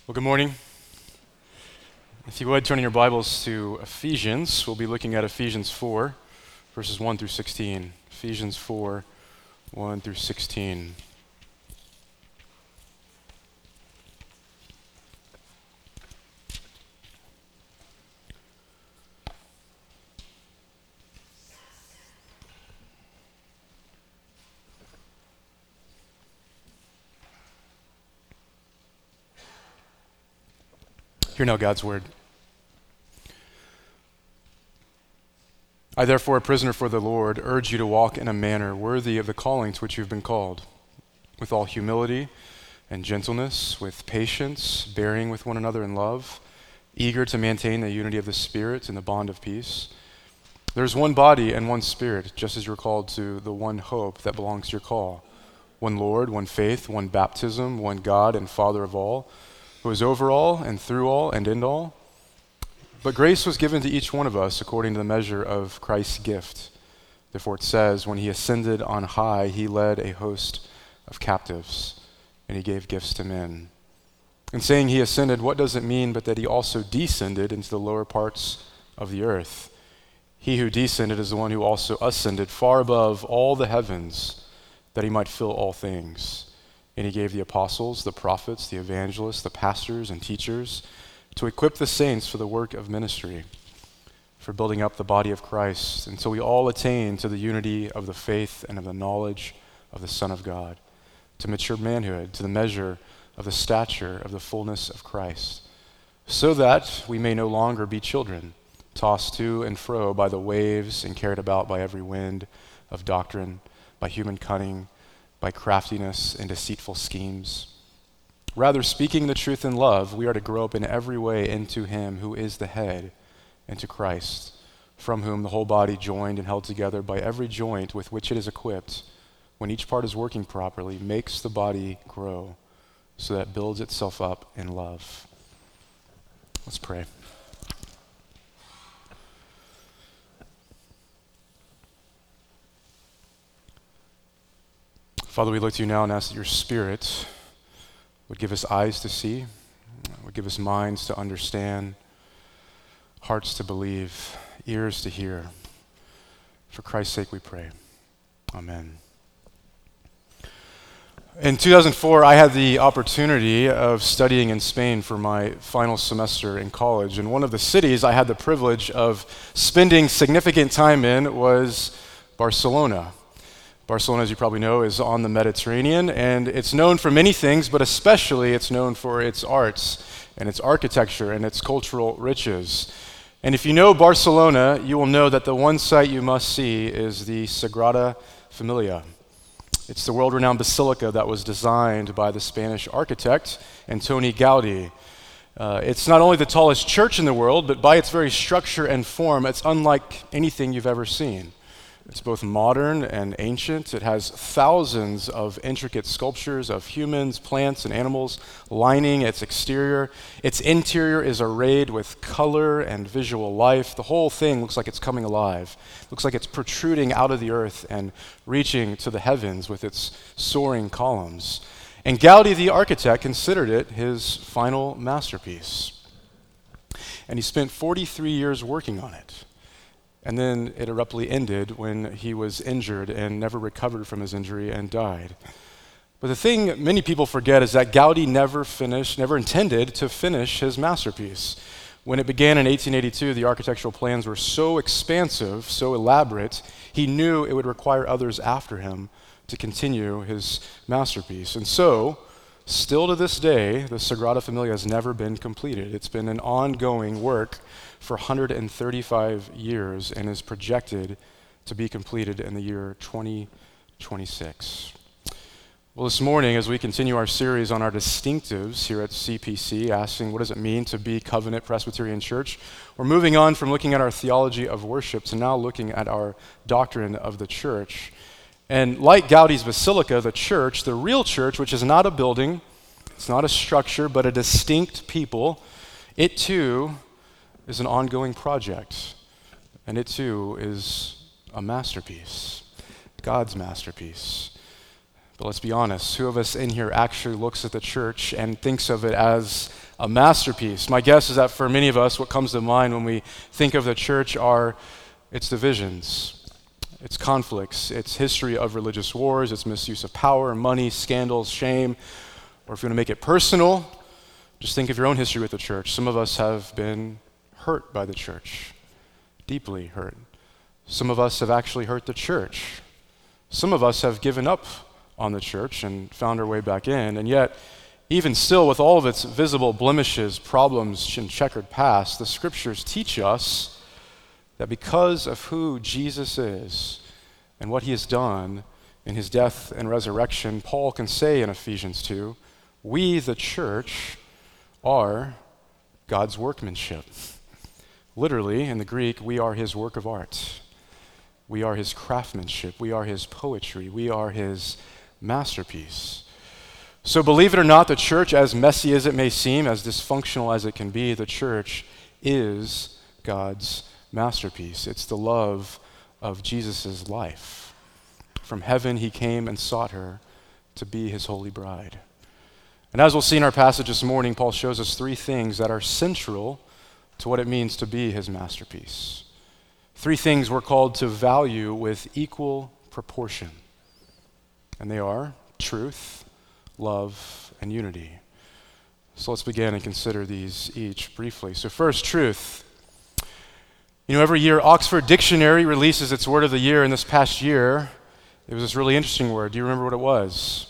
Well, good morning. If you would turn in your Bibles to Ephesians, we'll be looking at Ephesians 4, verses 1 through 16. Ephesians 4, 1 through 16. Hear now God's word. I, therefore, a prisoner for the Lord, urge you to walk in a manner worthy of the calling to which you have been called, with all humility and gentleness, with patience, bearing with one another in love, eager to maintain the unity of the Spirit in the bond of peace. There is one body and one Spirit, just as you are called to the one hope that belongs to your call. One Lord, one faith, one baptism, one God and Father of all, who is over all and through all and in all. But grace was given to each one of us according to the measure of Christ's gift. Therefore it says, when he ascended on high, he led a host of captives, and he gave gifts to men. In saying he ascended, what does it mean but that he also descended into the lower parts of the earth? He who descended is the one who also ascended far above all the heavens, that he might fill all things. And he gave the apostles, the prophets, the evangelists, the pastors, and teachers to equip the saints for the work of ministry, for building up the body of Christ, until we all attain to the unity of the faith and of the knowledge of the Son of God, to mature manhood, to the measure of the stature of the fullness of Christ, so that we may no longer be children, tossed to and fro by the waves and carried about by every wind of doctrine, by human cunning, by craftiness and deceitful schemes. Rather, speaking the truth in love, we are to grow up in every way into him who is the head, into Christ, from whom the whole body, joined and held together by every joint with which it is equipped, when each part is working properly, makes the body grow, so that it builds itself up in love. Let's pray. Father, we look to you now and ask that your Spirit would give us eyes to see, would give us minds to understand, hearts to believe, ears to hear. For Christ's sake we pray. Amen. In 2004, I had the opportunity of studying in Spain for my final semester in college, and one of the cities I had the privilege of spending significant time in was Barcelona. Barcelona, as you probably know, is on the Mediterranean, and it's known for many things, but especially it's known for its arts and its architecture and its cultural riches. And if you know Barcelona, you will know that the one site you must see is the Sagrada Familia. It's the world-renowned basilica that was designed by the Spanish architect Antoni Gaudí. It's not only the tallest church in the world, but by its very structure and form, it's unlike anything you've ever seen. It's both modern and ancient. It has thousands of intricate sculptures of humans, plants, and animals lining its exterior. Its interior is arrayed with color and visual life. The whole thing looks like it's coming alive. It looks like it's protruding out of the earth and reaching to the heavens with its soaring columns. And Gaudí, the architect, considered it his final masterpiece. And he spent 43 years working on it. And then it abruptly ended when he was injured and never recovered from his injury and died. But the thing many people forget is that Gaudí never intended to finish his masterpiece. When it began in 1882, the architectural plans were so expansive, so elaborate, he knew it would require others after him to continue his masterpiece. And so, still to this day, the Sagrada Familia has never been completed. It's been an ongoing work for 135 years and is projected to be completed in the year 2026. Well, this morning, as we continue our series on our distinctives here at CPC, asking what does it mean to be Covenant Presbyterian Church, we're moving on from looking at our theology of worship to now looking at our doctrine of the church. And like Gaudí's Basilica, the church, the real church, which is not a building, it's not a structure, but a distinct people, it too is an ongoing project, and it too is a masterpiece, God's masterpiece. But let's be honest, who of us in here actually looks at the church and thinks of it as a masterpiece. My guess is that for many of us, what comes to mind when we think of the church are its divisions, its conflicts, its history of religious wars, its misuse of power, money, scandals, shame. Or if you want to make it personal, just think of your own history with the church. Some of us have been hurt by the church, deeply hurt. Some of us have actually hurt the church. Some of us have given up on the church and found our way back in. And yet, even still, with all of its visible blemishes, problems, and checkered past, the scriptures teach us that because of who Jesus is and what he has done in his death and resurrection, Paul can say in Ephesians 2, we, the church, are God's workmanship. Literally, in the Greek, we are his work of art. We are his craftsmanship. We are his poetry. We are his masterpiece. So believe it or not, the church, as messy as it may seem, as dysfunctional as it can be, the church is God's masterpiece. It's the love of Jesus' life. From heaven he came and sought her to be his holy bride. And as we'll see in our passage this morning, Paul shows us three things that are central to what it means to be his masterpiece. Three things we're called to value with equal proportion. And they are truth, love, and unity. So let's begin and consider these each briefly. So first, truth. You know, every year Oxford Dictionary releases its word of the year, and this past year, it was this really interesting word. Do you remember what it was?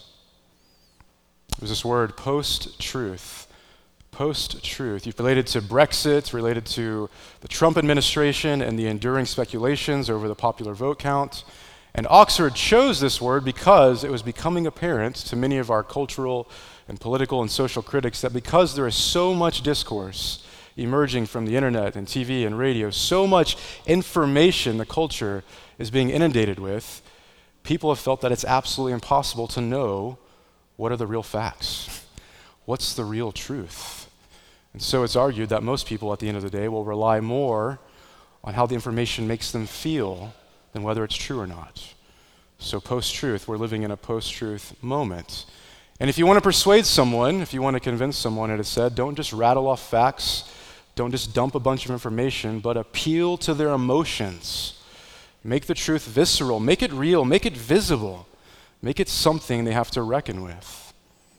It was this word, post-truth. Post-truth. You've related to Brexit, related to the Trump administration and the enduring speculations over the popular vote count. And Oxford chose this word because it was becoming apparent to many of our cultural and political and social critics that because there is so much discourse emerging from the internet and TV and radio, so much information the culture is being inundated with, people have felt that it's absolutely impossible to know what are the real facts. What's the real truth? And so it's argued that most people at the end of the day will rely more on how the information makes them feel than whether it's true or not. So post-truth, we're living in a post-truth moment. And if you want to persuade someone, if you want to convince someone, it is said, don't just rattle off facts, don't just dump a bunch of information, but appeal to their emotions. Make the truth visceral, make it real, make it visible, make it something they have to reckon with.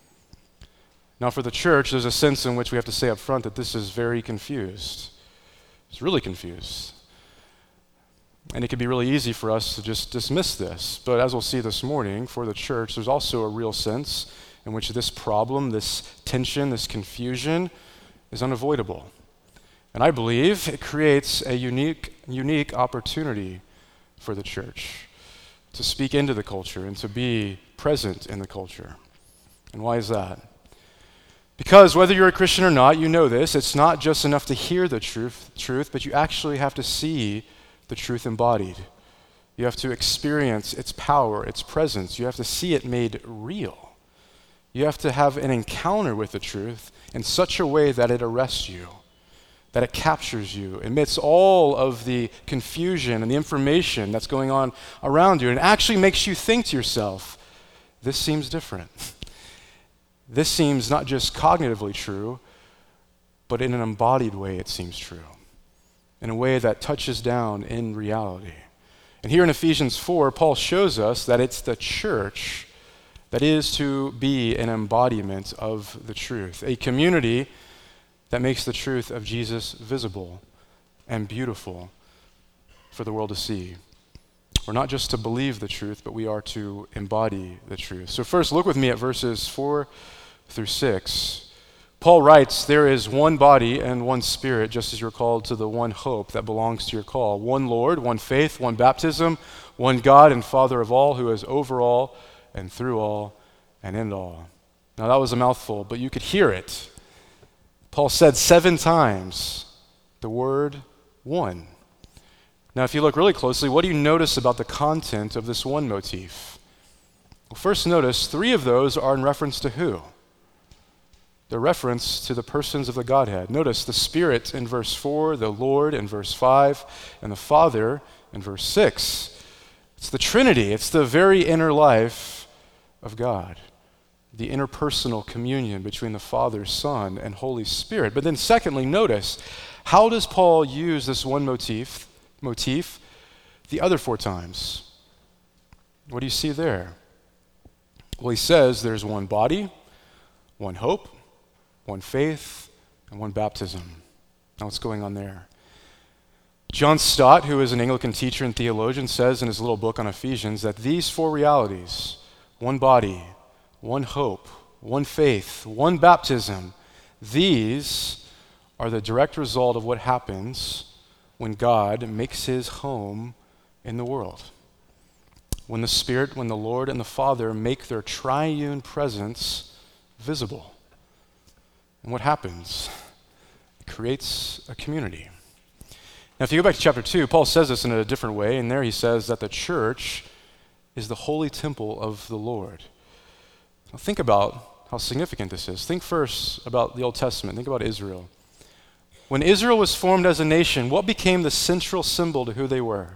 Now for the church, there's a sense in which we have to say up front that this is very confused. It's really confused. And it can be really easy for us to just dismiss this. But as we'll see this morning, for the church, there's also a real sense in which this problem, this tension, this confusion is unavoidable. And I believe it creates a unique opportunity for the church to speak into the culture and to be present in the culture. And why is that? Because whether you're a Christian or not, you know this, it's not just enough to hear the truth, but you actually have to see the truth embodied. You have to experience its power, its presence. You have to see it made real. You have to have an encounter with the truth in such a way that it arrests you, that it captures you amidst all of the confusion and the information that's going on around you, and actually makes you think to yourself, this seems different. This seems not just cognitively true, but in an embodied way it seems true, in a way that touches down in reality. And here in Ephesians 4, Paul shows us that it's the church that is to be an embodiment of the truth, a community that makes the truth of Jesus visible and beautiful for the world to see. We're not just to believe the truth, but we are to embody the truth. So first, look with me at verses 4 through 6. Paul writes, there is one body and one spirit, just as you're called to the one hope that belongs to your call. One Lord, one faith, one baptism, one God and Father of all, who is over all and through all and in all. Now that was a mouthful, but you could hear it. Paul said 7 times the word one. Now if you look really closely, what do you notice about the content of this one motif? Well, first notice 3 of those are in reference to who? The reference to the persons of the Godhead. Notice the Spirit in verse 4, the Lord in verse 5, and the Father in verse 6. It's the Trinity. It's the very inner life of God. the interpersonal communion between the Father, Son, and Holy Spirit. But then secondly, notice, how does Paul use this one motif the other 4 times? What do you see there? Well, he says there's one body, one hope, one faith, and one baptism. Now what's going on there? John Stott, who is an Anglican teacher and theologian, says in his little book on Ephesians that these 4 realities, one body, one hope, one faith, one baptism, these are the direct result of what happens when God makes his home in the world. When the Spirit, when the Lord and the Father make their triune presence visible. And what happens? It creates a community. Now, if you go back to chapter 2, Paul says this in a different way, and there he says that the church is the holy temple of the Lord. Now, think about how significant this is. Think first about the Old Testament. Think about Israel. When Israel was formed as a nation, what became the central symbol to who they were?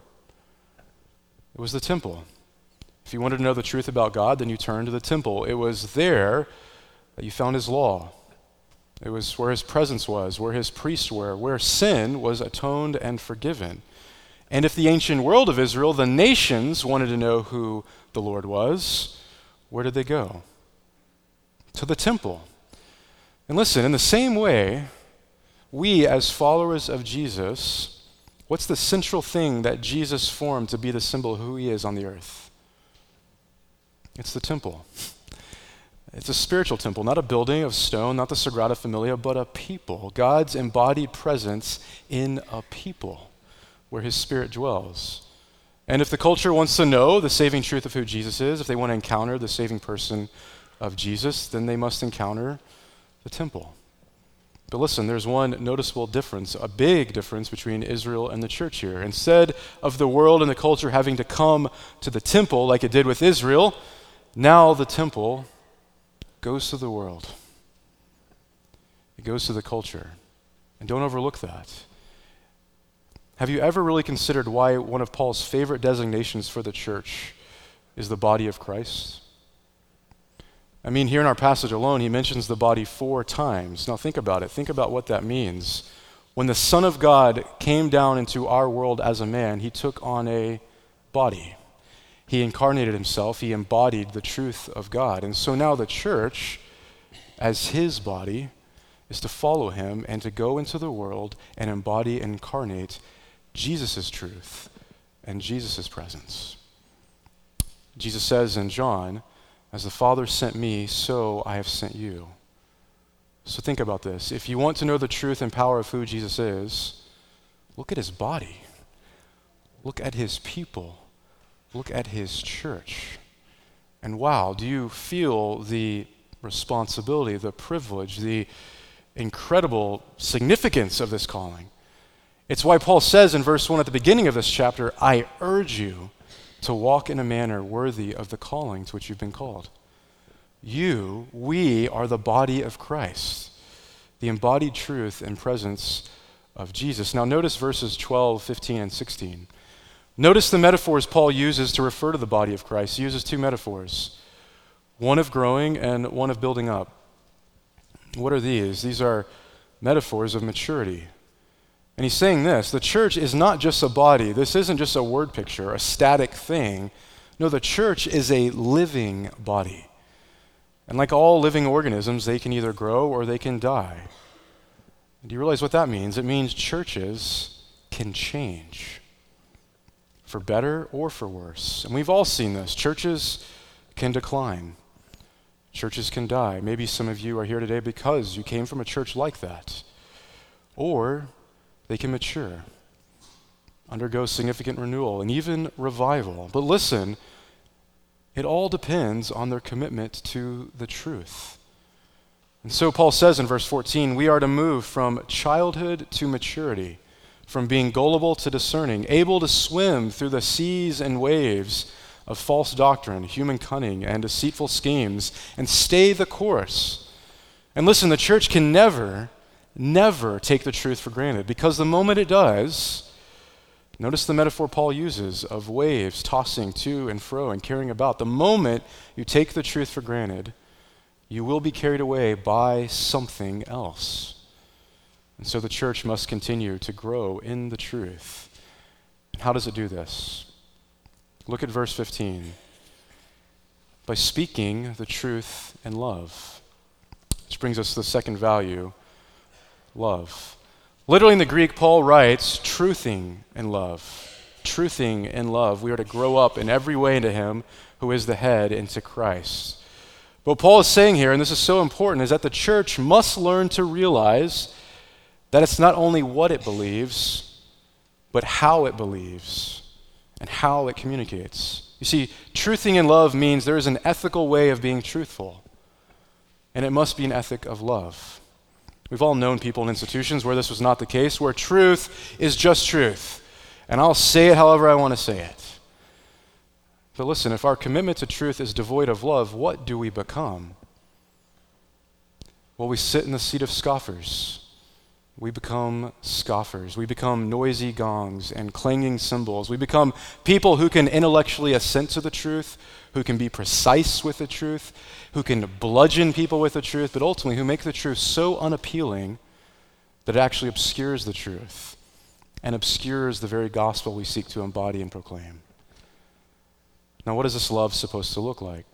It was the temple. If you wanted to know the truth about God, then you turned to the temple. It was there that you found his law. It was where his presence was, where his priests were, where sin was atoned and forgiven. And if the ancient world of Israel, the nations, wanted to know who the Lord was, where did they go? To the temple. And listen, in the same way, we as followers of Jesus, what's the central thing that Jesus formed to be the symbol of who he is on the earth? It's the temple. It's a spiritual temple, not a building of stone, not the Sagrada Familia, but a people. God's embodied presence in a people where his Spirit dwells. And if the culture wants to know the saving truth of who Jesus is, if they want to encounter the saving person of Jesus, then they must encounter the temple. But listen, there's one noticeable difference, a big difference between Israel and the church here. Instead of the world and the culture having to come to the temple like it did with Israel, now the temple goes to the world. It goes to the culture. And don't overlook that. Have you ever really considered why one of Paul's favorite designations for the church is the body of Christ? I mean, here in our passage alone, he mentions the body 4 times. Now think about it. Think about what that means. When the Son of God came down into our world as a man, he took on a body. He incarnated himself. He embodied the truth of God. And so now the church, as his body, is to follow him and to go into the world and embody and incarnate Jesus' truth and Jesus' presence. Jesus says in John, "As the Father sent me, so I have sent you." So think about this. If you want to know the truth and power of who Jesus is, look at his body. Look at his people. Look at his church. And wow, do you feel the responsibility, the privilege, the incredible significance of this calling? It's why Paul says in verse 1 at the beginning of this chapter, "I urge you to walk in a manner worthy of the calling to which you've been called." We are the body of Christ, the embodied truth and presence of Jesus. Now notice verses 12, 15, and 16. Notice the metaphors Paul uses to refer to the body of Christ. He uses 2 metaphors, one of growing and one of building up. What are these? These are metaphors of maturity. And he's saying this, the church is not just a body. This isn't just a word picture, a static thing. No, the church is a living body. And like all living organisms, they can either grow or they can die. And do you realize what that means? It means churches can change, for better or for worse. And we've all seen this. Churches can decline. Churches can die. Maybe some of you are here today because you came from a church like that. Or they can mature, undergo significant renewal, and even revival. But listen, it all depends on their commitment to the truth. And so Paul says in verse 14, we are to move from childhood to maturity, from being gullible to discerning, able to swim through the seas and waves of false doctrine, human cunning, and deceitful schemes, and stay the course. And listen, the church can never take the truth for granted, because the moment it does, notice the metaphor Paul uses of waves tossing to and fro and carrying about. The moment you take the truth for granted, you will be carried away by something else. And so the church must continue to grow in the truth. And how does it do this? Look at verse 15. By speaking the truth in love. Which brings us to the second value, love. Literally in the Greek, Paul writes, truthing in love. Truthing in love. We are to grow up in every way into him who is the head, into Christ. But what Paul is saying here, and this is so important, is that the church must learn to realize that it's not only what it believes, but how it believes and how it communicates. You see, truthing in love means there is an ethical way of being truthful, and it must be an ethic of love. We've all known people in institutions where this was not the case, where truth is just truth, and I'll say it however I want to say it. But listen, if our commitment to truth is devoid of love, what do we become? Well, we sit in the seat of scoffers. We become scoffers. We become noisy gongs and clanging cymbals. We become people who can intellectually assent to the truth, who can be precise with the truth, who can bludgeon people with the truth, but ultimately who make the truth so unappealing that it actually obscures the truth and obscures the very gospel we seek to embody and proclaim. Now, what is this love supposed to look like?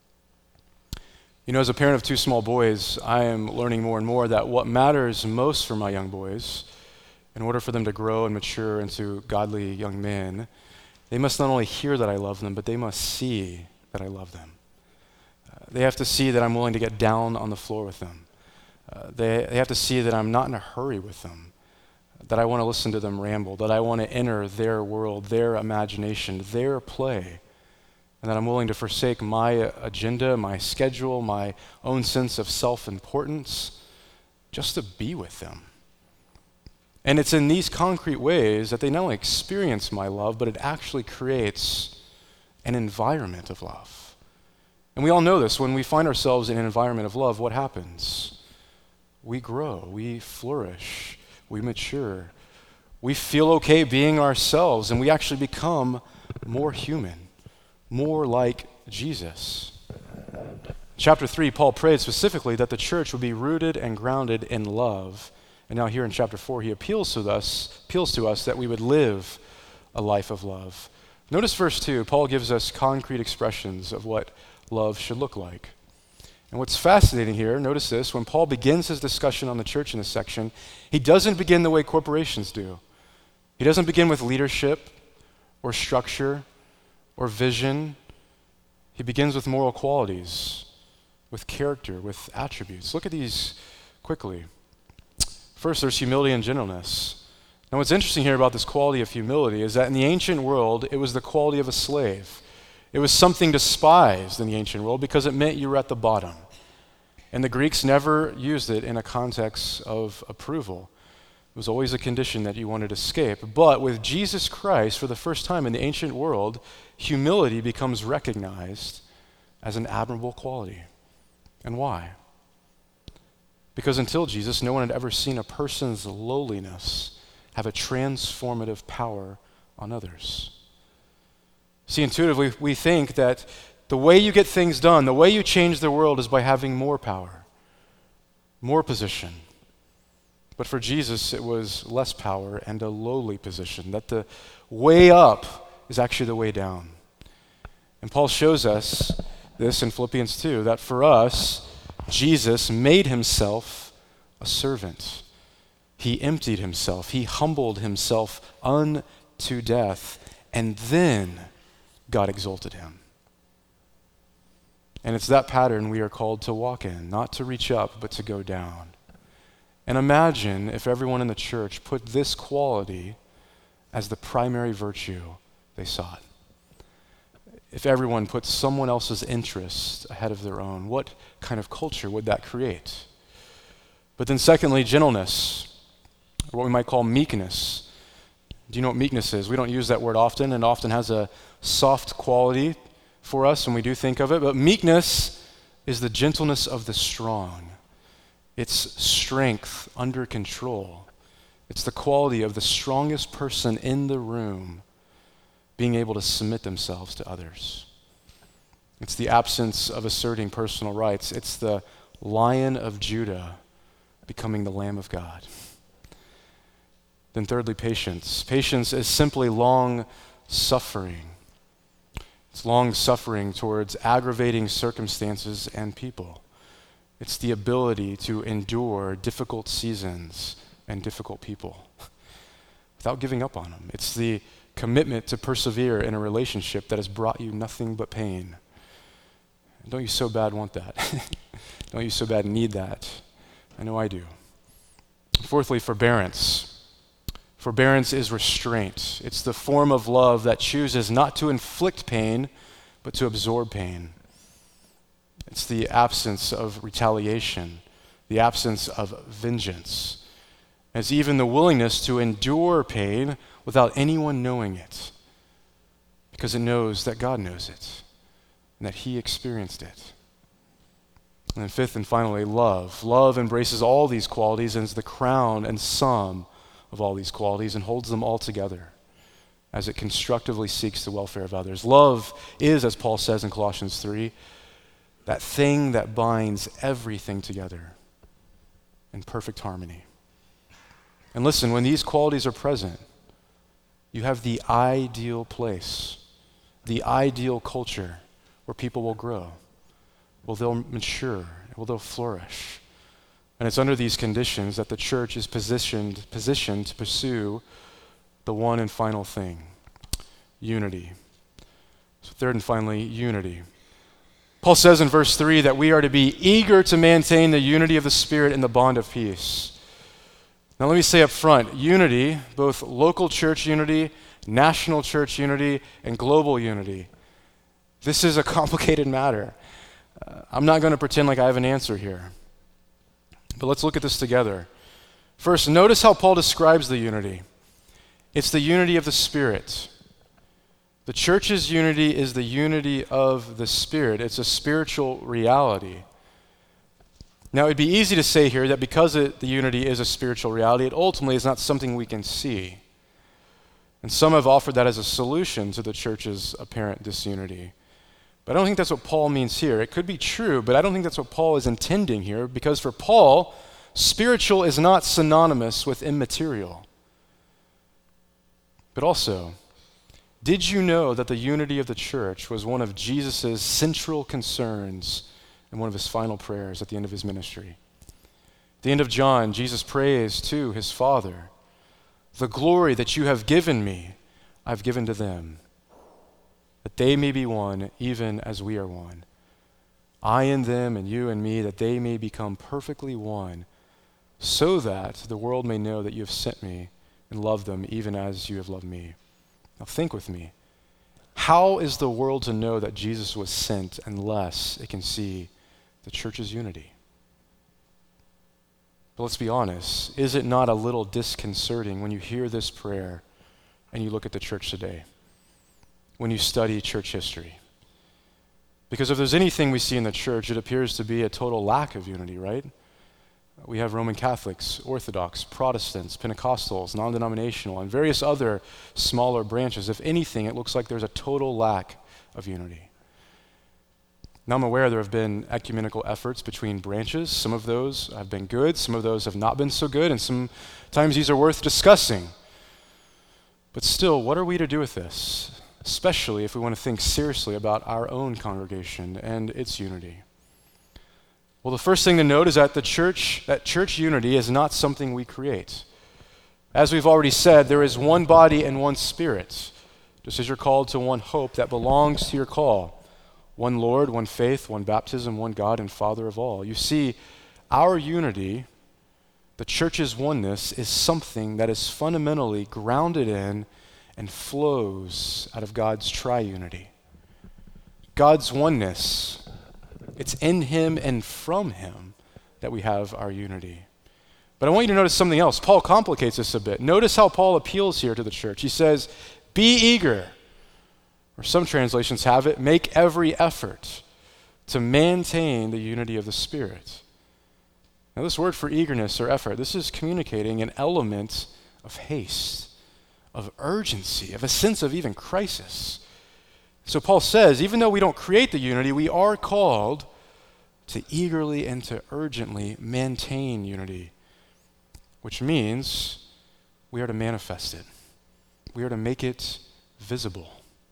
You know, as a parent of two small boys, I am learning more and more that what matters most for my young boys, in order for them to grow and mature into godly young men, they must not only hear that I love them, but they must see that I love them. They have to see that I'm willing to get down on the floor with them. They have to see that I'm not in a hurry with them, that I want to listen to them ramble, that I want to enter their world, their imagination, their play, and that I'm willing to forsake my agenda, my schedule, my own sense of self-importance, just to be with them. And it's in these concrete ways that they not only experience my love, but it actually creates an environment of love. And we all know this. When we find ourselves in an environment of love, what happens? We grow, we flourish, we mature. We feel okay being ourselves, and we actually become more human, more like Jesus. Chapter 3, Paul prayed specifically that the church would be rooted and grounded in love. And now here in chapter 4, he appeals to us that we would live a life of love. Notice verse 2, Paul gives us concrete expressions of what love should look like. And what's fascinating here, notice this, when Paul begins his discussion on the church in this section, he doesn't begin the way corporations do. He doesn't begin with leadership or structure or vision. He begins with moral qualities, with character, with attributes. Look at these quickly. First, there's humility and gentleness. Now, what's interesting here about this quality of humility is that in the ancient world, it was the quality of a slave. It was something despised in the ancient world because it meant you were at the bottom. And the Greeks never used it in a context of approval. It was always a condition that you wanted to escape. But with Jesus Christ, for the first time in the ancient world, humility becomes recognized as an admirable quality. And why? Because until Jesus, no one had ever seen a person's lowliness have a transformative power on others. See, intuitively, we think that the way you get things done, the way you change the world is by having more power, more position. But for Jesus, it was less power and a lowly position, that the way up is actually the way down. And Paul shows us this in Philippians 2, that for us, Jesus made himself a servant. He emptied himself. He humbled himself unto death, and then God exalted him. And it's that pattern we are called to walk in, not to reach up, but to go down. And imagine if everyone in the church put this quality as the primary virtue they sought. If everyone put someone else's interest ahead of their own, what kind of culture would that create? But then secondly, gentleness, or what we might call meekness. Do you know what meekness is? We don't use that word often, and often has a soft quality for us when we do think of it. But meekness is the gentleness of the strong. It's strength under control. It's the quality of the strongest person in the room being able to submit themselves to others. It's the absence of asserting personal rights. It's the Lion of Judah becoming the Lamb of God. Then thirdly, patience. Patience is simply long suffering. It's long suffering towards aggravating circumstances and people. It's the ability to endure difficult seasons and difficult people without giving up on them. It's the commitment to persevere in a relationship that has brought you nothing but pain. Don't you so bad want that? Don't you so bad need that? I know I do. Fourthly, forbearance. Forbearance is restraint. It's the form of love that chooses not to inflict pain, but to absorb pain. It's the absence of retaliation, the absence of vengeance. It's even the willingness to endure pain without anyone knowing it, because it knows that God knows it and that He experienced it. And then fifth and finally, love. Love embraces all these qualities and is the crown and sum of all these qualities and holds them all together as it constructively seeks the welfare of others. Love is, as Paul says in Colossians 3, that thing that binds everything together in perfect harmony. And listen, when these qualities are present, you have the ideal place, the ideal culture where people will grow, where they'll mature, where they'll flourish. And it's under these conditions that the church is positioned to pursue the one and final thing, unity. So third and finally, unity. Paul says in verse 3 that we are to be eager to maintain the unity of the Spirit in the bond of peace. Now let me say up front, unity, both local church unity, national church unity, and global unity, this is a complicated matter. I'm not going to pretend like I have an answer here. But let's look at this together. First, notice how Paul describes the unity. It's the unity of the Spirit. The church's unity is the unity of the Spirit. It's a spiritual reality. Now, it'd be easy to say here that because the unity is a spiritual reality, it ultimately is not something we can see. And some have offered that as a solution to the church's apparent disunity. But I don't think that's what Paul means here. It could be true, but I don't think that's what Paul is intending here, because for Paul, spiritual is not synonymous with immaterial. But also, did you know that the unity of the church was one of Jesus' central concerns and one of his final prayers at the end of his ministry? At the end of John, Jesus prays to his Father, "The glory that you have given me, I've given to them, that they may be one, even as we are one. I in them and you in me, that they may become perfectly one, so that the world may know that you have sent me and loved them even as you have loved me." Now think with me. How is the world to know that Jesus was sent unless it can see the church's unity? But let's be honest, is it not a little disconcerting when you hear this prayer and you look at the church today, when you study church history? Because if there's anything we see in the church, it appears to be a total lack of unity, right? We have Roman Catholics, Orthodox, Protestants, Pentecostals, non-denominational, and various other smaller branches. If anything, it looks like there's a total lack of unity. Now I'm aware there have been ecumenical efforts between branches. Some of those have been good, some of those have not been so good, and sometimes these are worth discussing. But still, what are we to do with this? Especially if we want to think seriously about our own congregation and its unity. Well, the first thing to note is that church unity is not something we create. As we've already said, there is one body and one Spirit, just as you're called to one hope that belongs to your call. One Lord, one faith, one baptism, one God and Father of all. You see, our unity, the church's oneness, is something that is fundamentally grounded in and flows out of God's triunity. God's oneness, it's in Him and from Him that we have our unity. But I want you to notice something else. Paul complicates this a bit. Notice how Paul appeals here to the church. He says, "Be eager," or some translations have it, "make every effort to maintain the unity of the Spirit." Now this word for eagerness or effort, this is communicating an element of haste, of urgency, of a sense of even crisis. So Paul says, even though we don't create the unity, we are called to eagerly and to urgently maintain unity, which means we are to manifest it. We are to make it visible.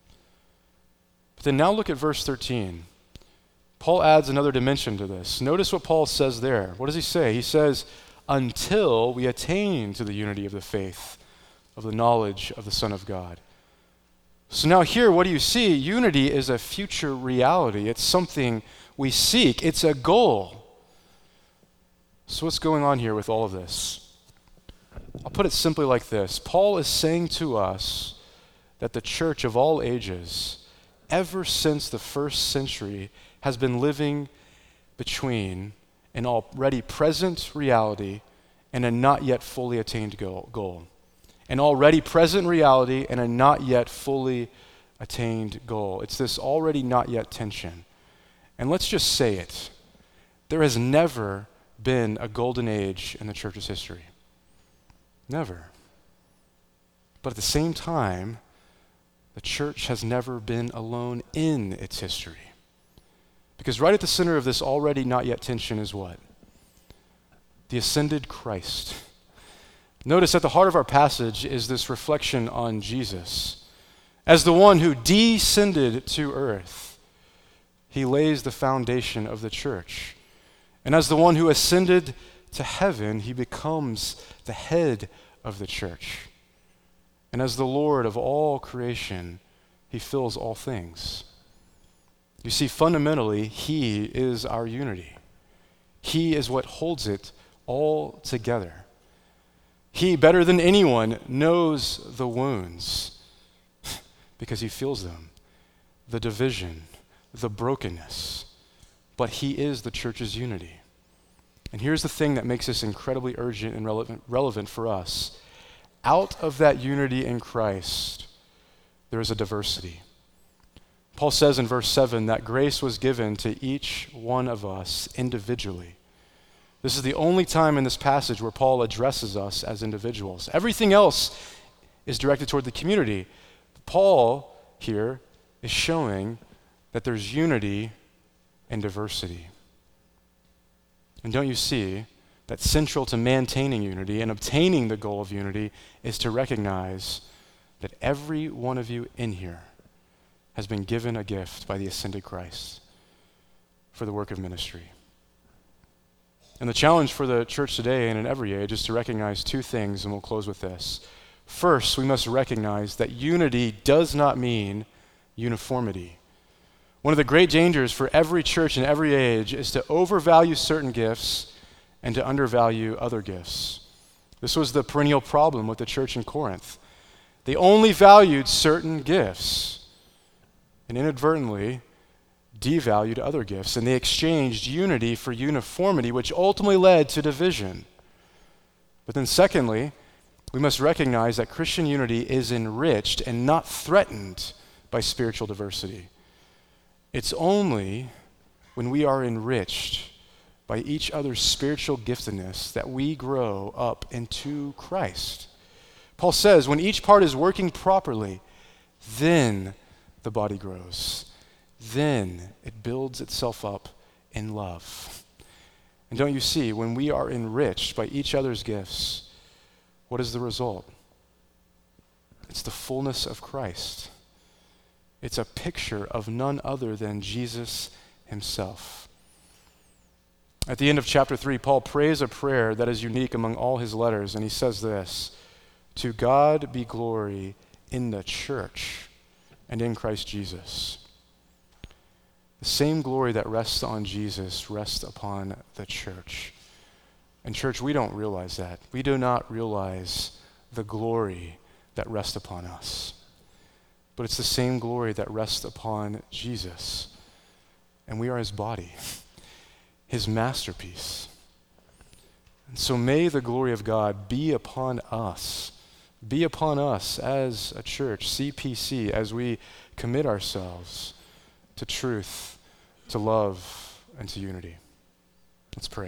But then now look at verse 13. Paul adds another dimension to this. Notice what Paul says there. What does he say? He says, until we attain to the unity of the faith, of the knowledge of the Son of God. So now here, what do you see? Unity is a future reality. It's something we seek. It's a goal. So what's going on here with all of this? I'll put it simply like this. Paul is saying to us that the church of all ages, ever since the first century, has been living between an already present reality and a not yet fully attained goal. An already present reality and a not yet fully attained goal. It's this already not yet tension. And let's just say it. There has never been a golden age in the church's history. Never. But at the same time, the church has never been alone in its history. Because right at the center of this already not yet tension is what? The ascended Christ. Notice at the heart of our passage is this reflection on Jesus. As the one who descended to earth, he lays the foundation of the church. And as the one who ascended to heaven, he becomes the head of the church. And as the Lord of all creation, he fills all things. You see, fundamentally, he is our unity. He is what holds it all together. He, better than anyone, knows the wounds because he feels them, the division, the brokenness. But he is the church's unity. And here's the thing that makes this incredibly urgent and relevant for us. Out of that unity in Christ, there is a diversity. Paul says in verse 7 that grace was given to each one of us individually. This is the only time in this passage where Paul addresses us as individuals. Everything else is directed toward the community. Paul here is showing that there's unity and diversity. And don't you see that central to maintaining unity and obtaining the goal of unity is to recognize that every one of you in here has been given a gift by the ascended Christ for the work of ministry. And the challenge for the church today and in every age is to recognize two things, and we'll close with this. First, we must recognize that unity does not mean uniformity. One of the great dangers for every church in every age is to overvalue certain gifts and to undervalue other gifts. This was the perennial problem with the church in Corinth. They only valued certain gifts and inadvertently devalued other gifts, and they exchanged unity for uniformity, which ultimately led to division. But then secondly, we must recognize that Christian unity is enriched and not threatened by spiritual diversity. It's only when we are enriched by each other's spiritual giftedness that we grow up into Christ. Paul says, when each part is working properly, then the body grows. Then it builds itself up in love. And don't you see, when we are enriched by each other's gifts, what is the result? It's the fullness of Christ. It's a picture of none other than Jesus himself. At the end of chapter 3, Paul prays a prayer that is unique among all his letters, and he says this: "To God be glory in the church and in Christ Jesus." The same glory that rests on Jesus rests upon the church. And church, we don't realize that. We do not realize the glory that rests upon us. But it's the same glory that rests upon Jesus. And we are his body, his masterpiece. And so may the glory of God be upon us as a church, CPC, as we commit ourselves to truth, to love, and to unity. Let's pray.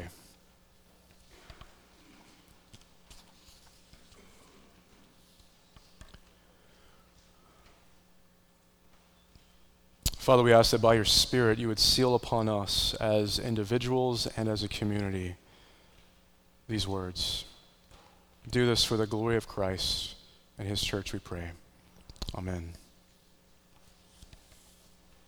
Father, we ask that by your Spirit you would seal upon us as individuals and as a community these words. Do this for the glory of Christ and his church, we pray. Amen.